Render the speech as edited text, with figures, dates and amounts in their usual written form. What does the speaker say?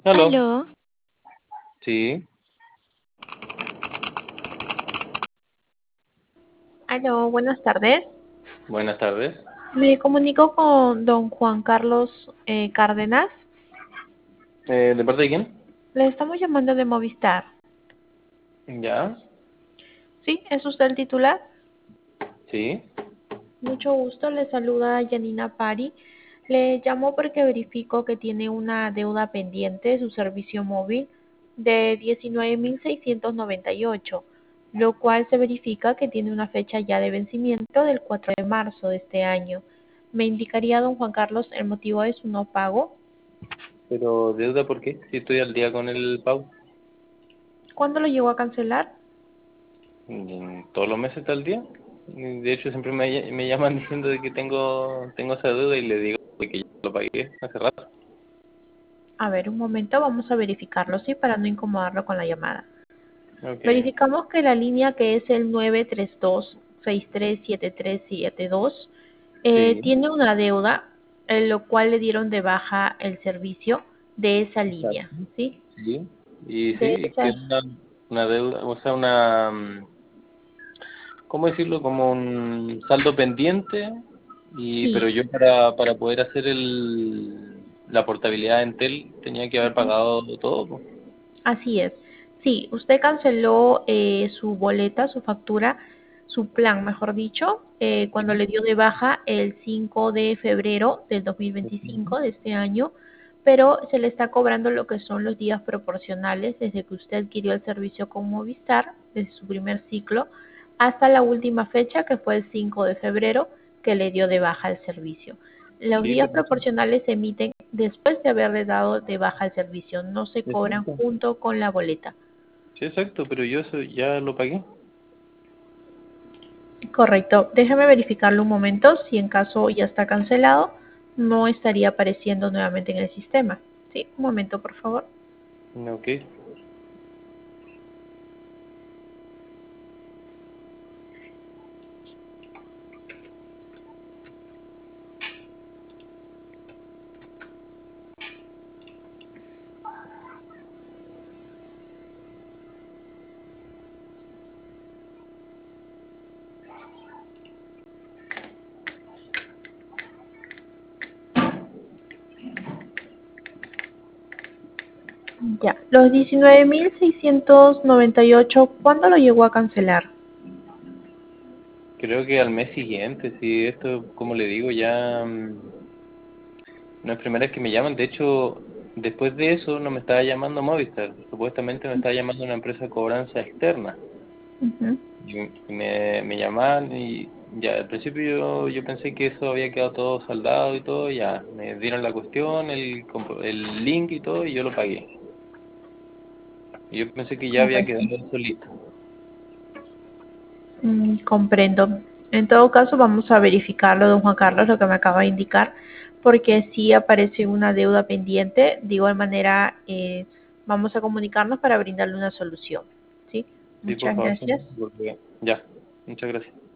Aló, Aló, sí, aló, buenas tardes. buenas tardes. Me comunico con don Juan Carlos Cárdenas. ¿De parte de quién? Le estamos llamando de Movistar. Ya, ¿Sí? ¿Es usted el titular? sí, Mucho gusto, le saluda Janina Pari. Le llamo porque verifico que tiene una deuda pendiente de su servicio móvil de 19.698, lo cual se verifica que tiene una fecha ya de vencimiento del 4 de marzo de este año. ¿Me indicaría, don Juan Carlos, el motivo de su no pago? pero ¿deuda por qué? Si estoy al día con el pago. ¿Cuándo lo llegó a cancelar? Todos los meses está al día. De hecho, siempre me llaman diciendo de que tengo esa deuda y le digo que ya lo pagué hace rato. A ver, un momento, vamos a verificarlo, ¿sí? Para no incomodarlo con la llamada. Ok, Verificamos que la línea que es el 932-637372 sí, tiene una deuda, en lo cual le dieron de baja el servicio de esa línea, exacto, ¿sí? sí. Y De sí, que esa, es una deuda, o sea, ¿cómo decirlo? Como un saldo pendiente, pero sí. yo para poder hacer la portabilidad de Entel tenía que haber Ujú. pagado todo, po. Así es. Sí, usted canceló su boleta, su factura, su plan, mejor dicho, cuando Sí. le dio de baja el 5 de febrero del Ujú. 2025 de este año, pero se le está cobrando lo que son los días proporcionales desde que usted adquirió el servicio con Movistar, desde su primer ciclo, hasta la última fecha, que fue el 5 de febrero, que le dio de baja el servicio. Los Sí, días proporcionales se emiten después de haberle dado de baja el servicio, no se cobran exacto. junto con la boleta. Sí, exacto, pero yo eso ya lo pagué. Correcto. Déjame verificarlo un momento. Si en caso ya está cancelado, no estaría apareciendo nuevamente en el sistema. Sí, un momento, por favor. Ok. Ya. Los 19.698, ¿cuándo lo llegó a cancelar? Creo que al mes siguiente, sí, esto, como le digo, ya no es primera vez que me llaman. De hecho, después de eso no me estaba llamando Movistar. Supuestamente me estaba llamando una empresa de cobranza externa. Ujú. Me llamaban y ya al principio yo pensé que eso había quedado todo saldado y todo, ya me dieron la cuestión, el link y todo y yo lo pagué. Y yo pensé que ya había quedado Correcto. eso listo. Comprendo. En todo caso, vamos a verificarlo, don Juan Carlos, lo que me acaba de indicar, porque sí aparece una deuda pendiente. De igual manera, vamos a comunicarnos para brindarle una solución. ¿Sí? Sí, por Muchas favor, sí, gracias. porque ya, muchas gracias.